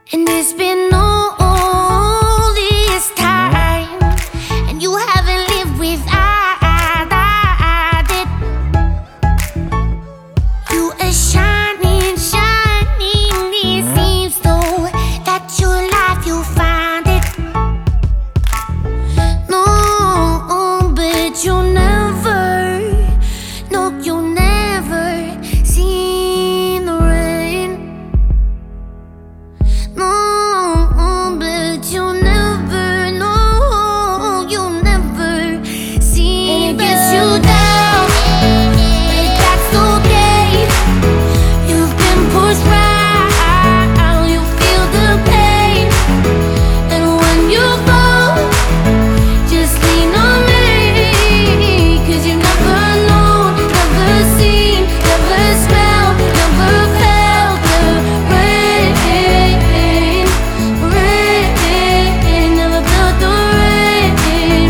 And it's been all this time, and you haven't lived without it. You are shining, shining. It seems though that your life you find it. No, but you'll never, no, you'll never see the rain. No, but you'll never, no, you'll never see. And it gets you down, but that's okay. You've been pushed right, you feel the pain. And when you fall, just lean on me, 'cause you've never known, never seen, never smelled, never felt the rain. Rain, never felt the rain,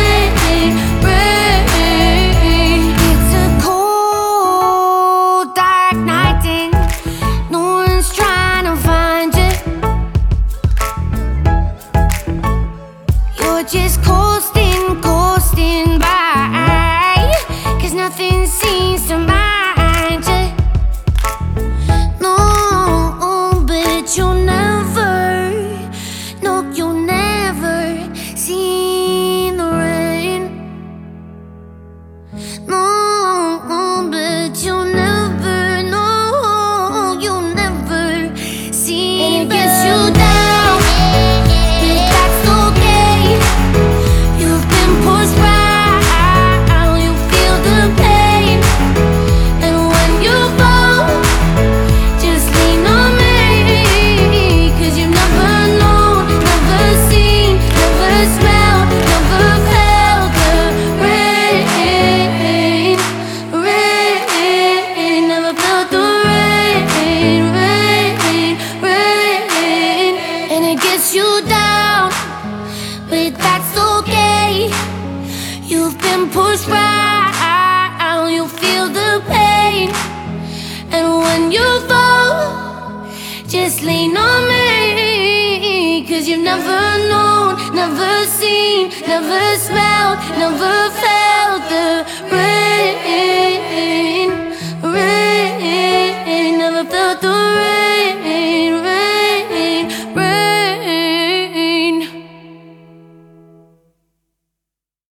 rain. It's a cold, dark night and no one's trying to find you. You're just coasting, coasting by, 'cause nothing seems to mind you. No, but you'll never, no, you'll never see the rain. No, but you'll never, no, you'll never see. And it gets you down, but that's okay. You've been pushed right, you feel the pain. And when you fall, just lean on me, 'cause you've never known, never seen, never smelled, never felt the rain. Rain, never felt the rain, rain. And it gets you down, but that's okay. You've been pushed right, you feel the pain. And when you fall, just lean on me, 'cause you've never known, never seen, never smelled, never felt the rain.